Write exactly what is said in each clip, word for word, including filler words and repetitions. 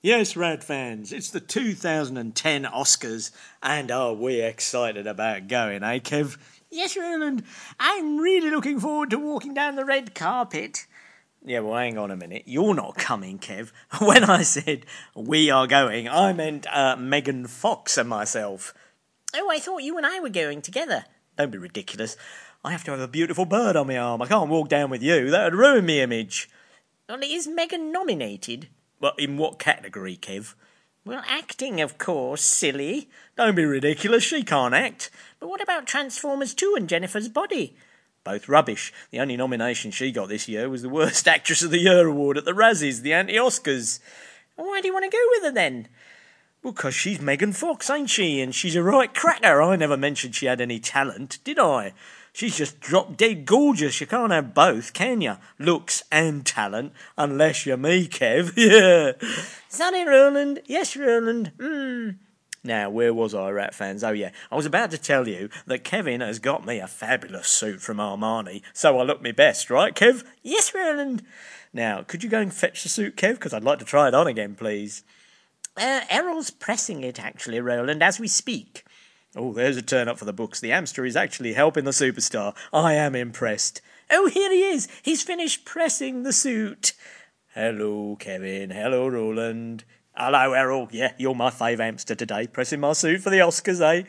Yes, Rad fans, it's the two thousand ten Oscars, and are we excited about going, eh, Kev? Yes, Roland, I'm really looking forward to walking down the red carpet. Yeah, well, hang on a minute. You're not coming, Kev. When I said we are going, I meant uh, Megan Fox and myself. Oh, I thought you and I were going together. Don't be ridiculous. I have to have a beautiful bird on my arm. I can't walk down with you. That would ruin my image. Well, is Megan nominated? Well, in what category, Kev? Well, acting, of course, silly. Don't be ridiculous. She can't act. But what about Transformers two and Jennifer's Body? Both rubbish. The only nomination she got this year was the Worst Actress of the Year award at the Razzies, the anti-Oscars. Why do you want to go with her then? Well, 'cause she's Megan Fox, ain't she? And she's a right cracker. I never mentioned she had any talent, did I? She's just drop-dead gorgeous. You can't have both, can you? Looks and talent, unless you're me, Kev. Yeah. Sorry, Roland. Yes, Roland. Mm. Now, where was I, Rat fans? Oh, yeah. I was about to tell you that Kevin has got me a fabulous suit from Armani, so I look my best, right, Kev? Yes, Roland. Now, could you go and fetch the suit, Kev? Because I'd like to try it on again, please. Uh, Errol's pressing it, actually, Roland, as we speak. Oh, there's a turn up for the books. The hamster is actually helping the superstar. I am impressed. Oh, here he is. He's finished pressing the suit. Hello, Kevin. Hello, Roland. Hello, Errol. Yeah, you're my fave hamster today, pressing my suit for the Oscars, eh?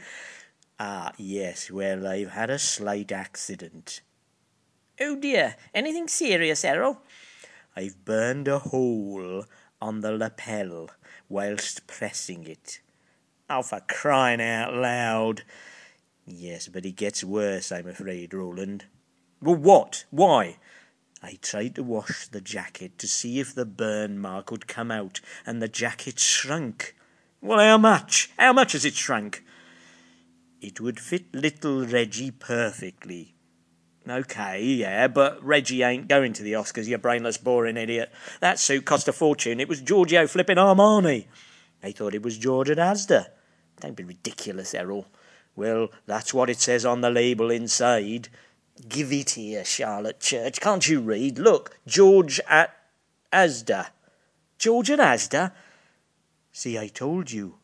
Ah, yes, well, they've had a slight accident. Oh, dear. Anything serious, Errol? I've burned a hole on the lapel whilst pressing it. Oh, for crying out loud. Yes, but it gets worse, I'm afraid, Roland. Well, what? Why? I tried to wash the jacket to see if the burn mark would come out, and the jacket shrunk. Well, how much? How much has it shrunk? It would fit little Reggie perfectly. OK, yeah, but Reggie ain't going to the Oscars, you brainless, boring idiot. That suit cost a fortune. It was Giorgio flipping Armani. They thought it was George at Asda. Don't be ridiculous, Errol. Well, that's what it says on the label inside. Give it here, Charlotte Church. Can't you read? Look, George at Asda. George at Asda? See, I told you.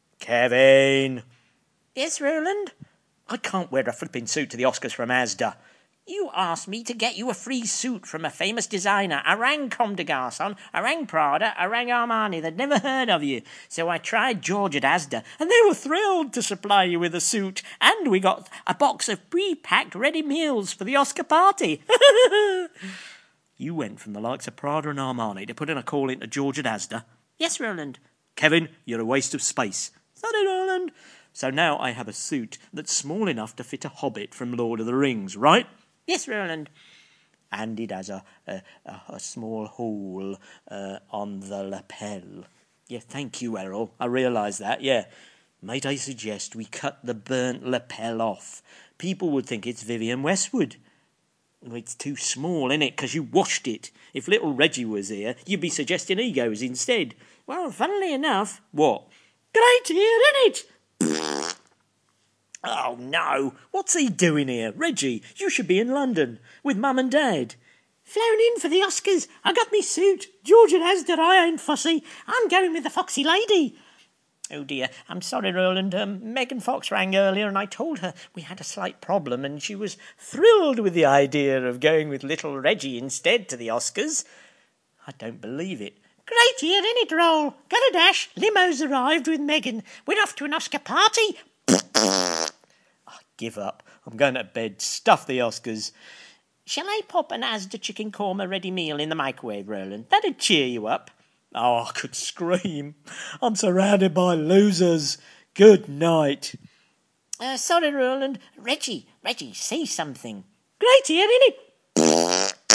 Kevin. Yes, Roland? I can't wear a flipping suit to the Oscars from Asda. You asked me to get you a free suit from a famous designer. I rang Comme des Garçons, I rang Prada, I rang Armani. They'd never heard of you. So I tried George at Asda, and they were thrilled to supply you with a suit. And we got a box of pre-packed ready meals for the Oscar party. You went from the likes of Prada and Armani to put in a call into George at Asda? Yes, Roland. Kevin, you're a waste of space. Sorry, Roland. So now I have a suit that's small enough to fit a hobbit from Lord of the Rings, right? Yes, Roland. And it has a, a, a small hole uh, on the lapel. Yeah, thank you, Errol. I realise that, yeah. Might I suggest we cut the burnt lapel off? People would think it's Vivienne Westwood. Well, it's too small, innit, because you washed it. If little Reggie was here, you'd be suggesting he goes instead. Well, funnily enough... What? Great here, innit? Oh, no. What's he doing here? Reggie, you should be in London with Mum and Dad. Flown in for the Oscars. I got me suit. George and Asda, I ain't fussy. I'm going with the foxy lady. Oh, dear. I'm sorry, Roland. Um, Megan Fox rang earlier and I told her we had a slight problem and she was thrilled with the idea of going with little Reggie instead to the Oscars. I don't believe it. Great here, innit, Roll? Got a dash. Limo's arrived with Megan. We're off to an Oscar party. I give up. I'm going to bed. Stuff the Oscars. Shall I pop an Asda chicken korma ready meal in the microwave, Roland? That'd cheer you up. Oh, I could scream. I'm surrounded by losers. Good night. Uh, sorry, Roland. Reggie, Reggie, say something. Great here, innit?